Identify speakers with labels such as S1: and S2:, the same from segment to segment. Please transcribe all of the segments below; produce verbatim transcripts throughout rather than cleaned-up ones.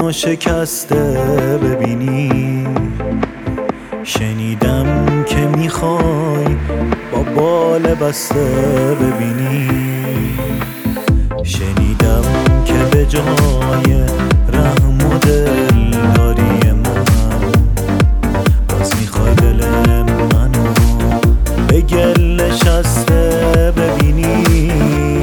S1: منو شکسته ببینی. شنیدم که میخوای با بال بسته ببینی. شنیدم که به جای رحم و دلداری من باز میخوای دل منو به گل نشسته ببینی.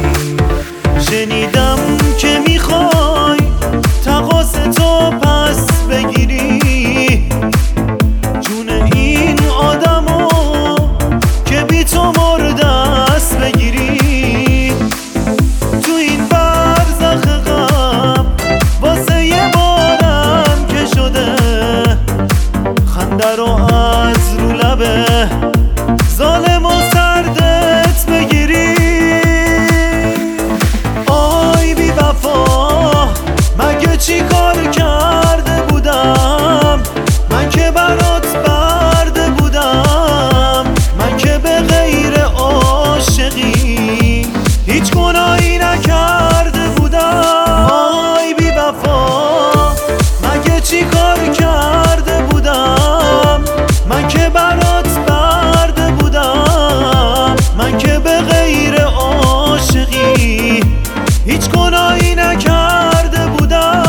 S1: شنیدم که میخوای تقاص تو پس بگیری، جون این آدمو که بی تو مرده است بگیری. تو این برزخ غم واسه یه بارم که شده خنده رو از رو لبه ظالم و سردت بگیری. آی بی وفا مگه چی کار کرده بودم من که برات برده بودم، من که به غیر عاشقی هیچ گناهی نکرده بودم. آی بی وفا مگه چی کار کرده بودم من که برات برده بودم، من که به غیر عاشقی هیچ گناهی نکرده بودم.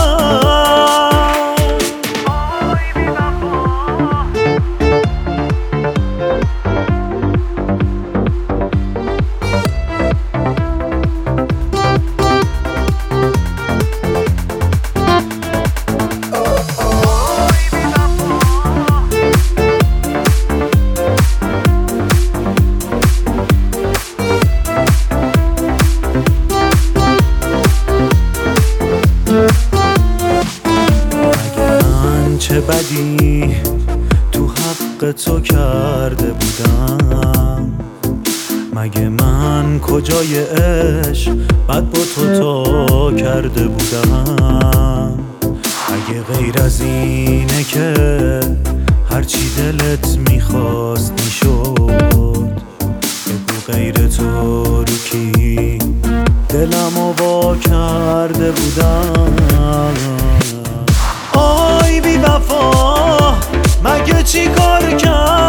S1: چه بدی تو حق تو کرده بودم، مگه من کجای عشق بد با تو تا کرده بودم. اگه غیر از اینه که هرچی دلت میخواست میشد، بگو غیر تو رو کی دلمو وا کرده بودم. آی بی وفا مگه چی کار کرد